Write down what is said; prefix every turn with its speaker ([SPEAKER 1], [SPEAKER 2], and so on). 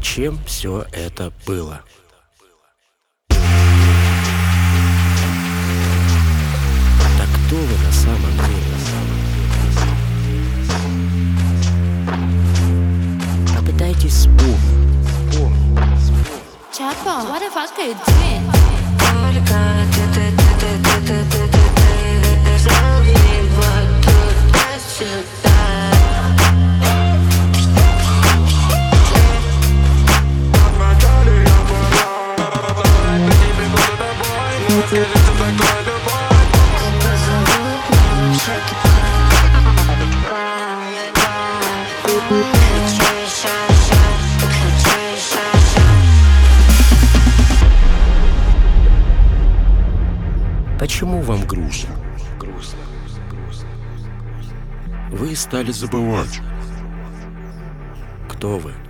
[SPEAKER 1] зачем все это было. Так кто вы на самом деле? Попытайтесь вспомнить.
[SPEAKER 2] Chapo, what the fuck are you doing?
[SPEAKER 1] Почему вам грустно? Вы стали забывать, кто вы.